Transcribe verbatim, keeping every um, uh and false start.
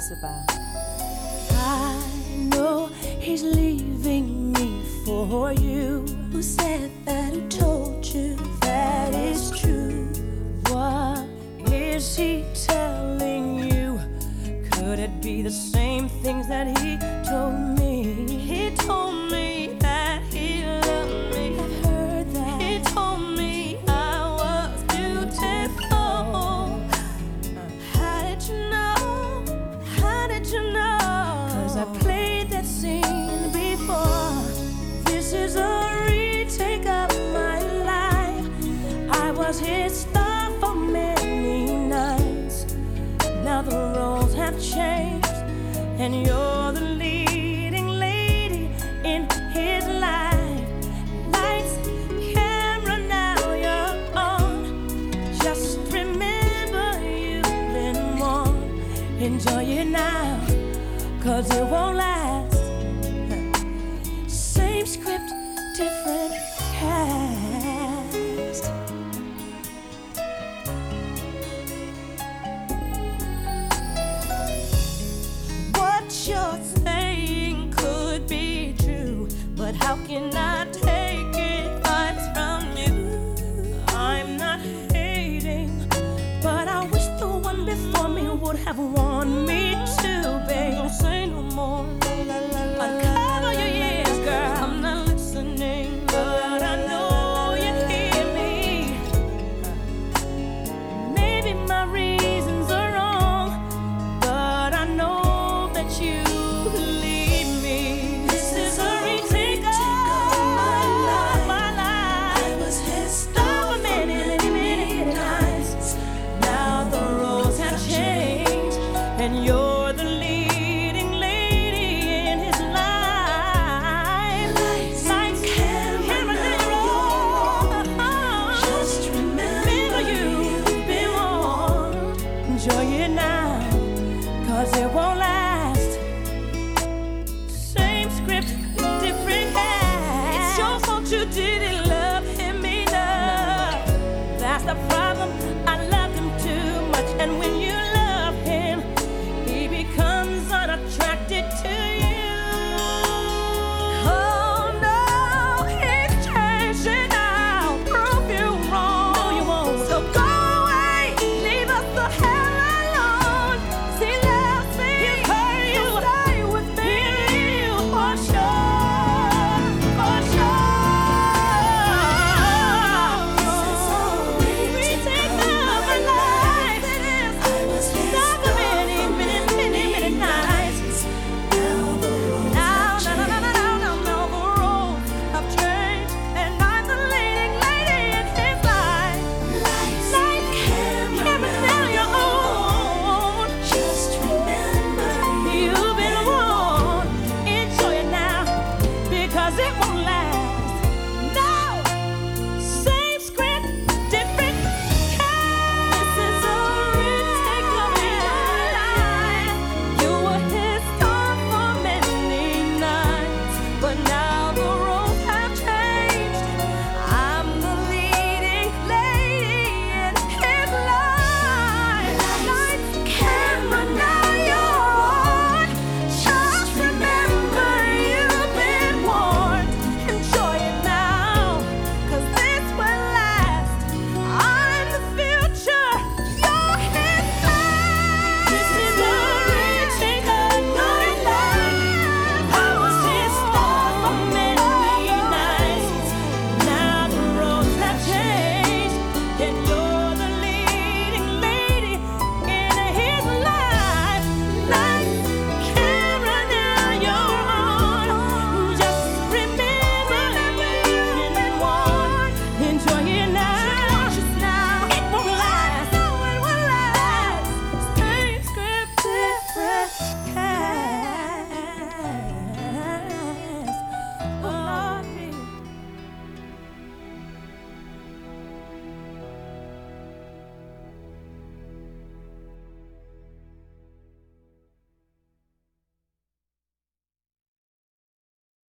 this about? I know he's leaving me for you. Who said that? Who told you that is true? What is he telling you? Could it be the same things that he told me? He told me that he loved me. I've heard that. He told me I was beautiful. How did you know? How did you know? 'Cause I played that scene before. This is a retake of my life. I was his star for many nights. Now the roles have changed, and you're the leading lady in his life. Lights, camera, now you're on. Just remember you've been warned. Enjoy it now, 'cause it won't last. Same script, different cast. What you're saying could be true, but how can I take advice from you? I'm not hating, but I wish the one before me would have warned me.